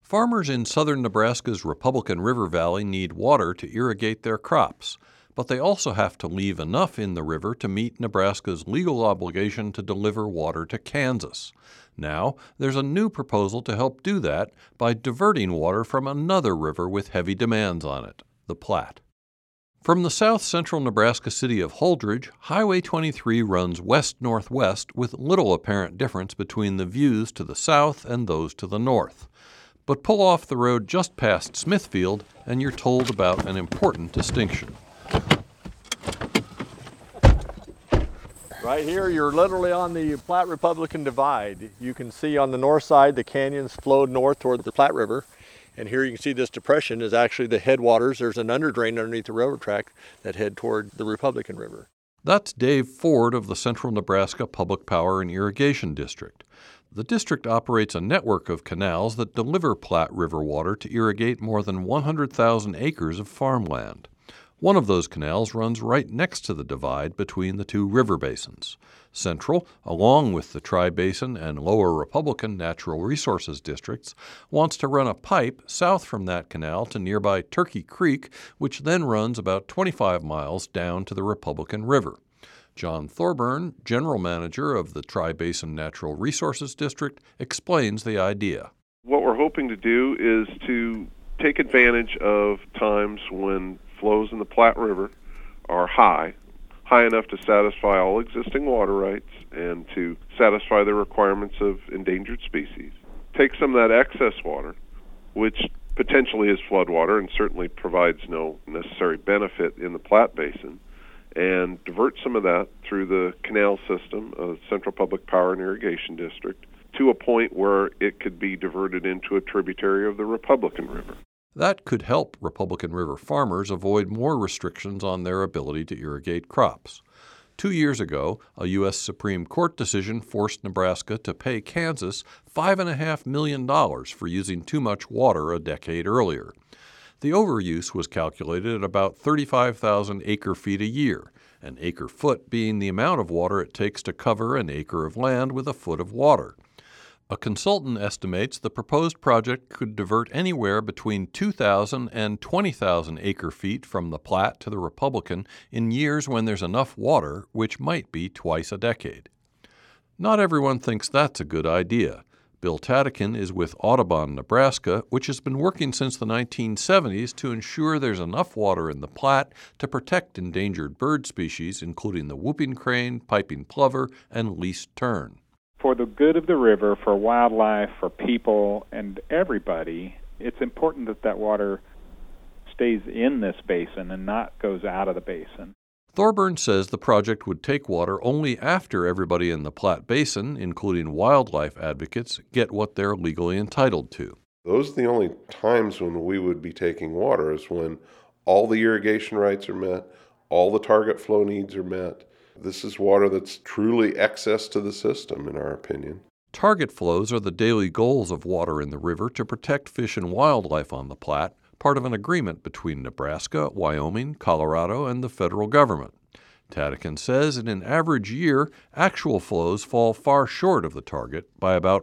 Farmers in southern Nebraska's Republican River Valley need water to irrigate their crops, but they also have to leave enough in the river to meet Nebraska's legal obligation to deliver water to Kansas. Now, there's a new proposal to help do that by diverting water from another river with heavy demands on it, the Platte. From the south-central Nebraska city of Holdrege, Highway 23 runs west-northwest with little apparent difference between the views to the south and those to the north. But pull off the road just past Smithfield, and you're told about an important distinction. Right here, you're literally on the Platte Republican Divide. You can see on the north side, the canyons flowed north toward the Platte River. And here you can see this depression is actually the headwaters. There's an underdrain underneath the railroad track that head toward the Republican River. That's Dave Ford of the Central Nebraska Public Power and Irrigation District. The district operates a network of canals that deliver Platte River water to irrigate more than 100,000 acres of farmland. One of those canals runs right next to the divide between the two river basins. Central, along with the Tri-Basin and Lower Republican Natural Resources districts, wants to run a pipe south from that canal to nearby Turkey Creek, which then runs about 25 miles down to the Republican River. John Thorburn, general manager of the Tri-Basin Natural Resources District, explains the idea. What we're hoping to do is to take advantage of times when flows in the Platte River are high enough to satisfy all existing water rights and to satisfy the requirements of endangered species. Take some of that excess water, which potentially is floodwater and certainly provides no necessary benefit in the Platte Basin, and divert some of that through the canal system of Central Public Power and Irrigation District to a point where it could be diverted into a tributary of the Republican River. That could help Republican River farmers avoid more restrictions on their ability to irrigate crops. 2 years ago, a U.S. Supreme Court decision forced Nebraska to pay Kansas $5.5 million for using too much water a decade earlier. The overuse was calculated at about 35,000 acre-feet a year, an acre-foot being the amount of water it takes to cover an acre of land with a foot of water. A consultant estimates the proposed project could divert anywhere between 2,000 and 20,000 acre-feet from the Platte to the Republican in years when there's enough water, which might be twice a decade. Not everyone thinks that's a good idea. Bill Tadikin is with Audubon, Nebraska, which has been working since the 1970s to ensure there's enough water in the Platte to protect endangered bird species, including the whooping crane, piping plover, and least tern. For the good of the river, for wildlife, for people, and everybody, it's important that that water stays in this basin and not goes out of the basin. Thorburn says the project would take water only after everybody in the Platte Basin, including wildlife advocates, get what they're legally entitled to. Those are the only times when we would be taking water, is when all the irrigation rights are met, all the target flow needs are met. This is water that's truly excess to the system, in our opinion. Target flows are the daily goals of water in the river to protect fish and wildlife on the Platte, part of an agreement between Nebraska, Wyoming, Colorado, and the federal government. Tadikin says in an average year, actual flows fall far short of the target by about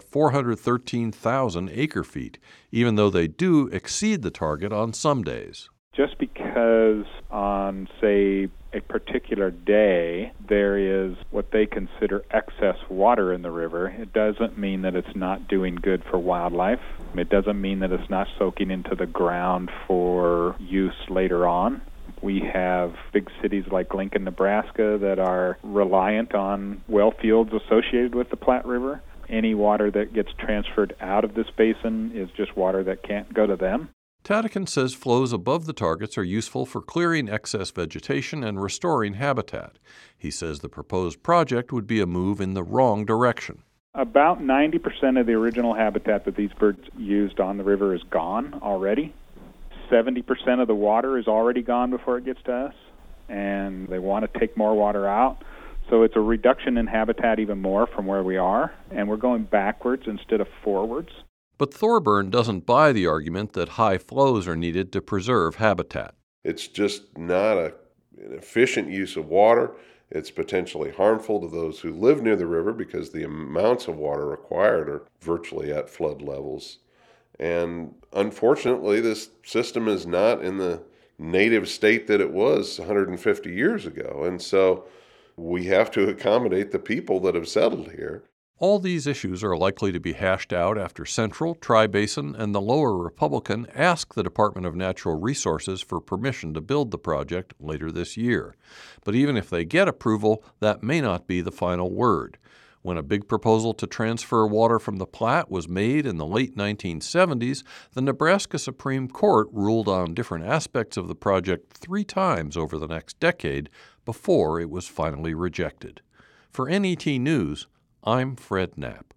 413,000 acre-feet, even though they do exceed the target on some days. Just because on, say, a particular day there is what they consider excess water in the river, it doesn't mean that it's not doing good for wildlife. It doesn't mean that it's not soaking into the ground for use later on. We have big cities like Lincoln, Nebraska that are reliant on well fields associated with the Platte River. Any water that gets transferred out of this basin is just water that can't go to them. Tadikin says flows above the targets are useful for clearing excess vegetation and restoring habitat. He says the proposed project would be a move in the wrong direction. About 90% of the original habitat that these birds used on the river is gone already. 70% of the water is already gone before it gets to us, and they want to take more water out. So it's a reduction in habitat even more from where we are, and we're going backwards instead of forwards. But Thorburn doesn't buy the argument that high flows are needed to preserve habitat. It's just not an efficient use of water. It's potentially harmful to those who live near the river because the amounts of water required are virtually at flood levels. And unfortunately, this system is not in the native state that it was 150 years ago. And so we have to accommodate the people that have settled here. All these issues are likely to be hashed out after Central, Tri-Basin, and the Lower Republican ask the Department of Natural Resources for permission to build the project later this year. But even if they get approval, that may not be the final word. When a big proposal to transfer water from the Platte was made in the late 1970s, the Nebraska Supreme Court ruled on different aspects of the project 3 times over the next decade before it was finally rejected. For NET News, I'm Fred Knapp.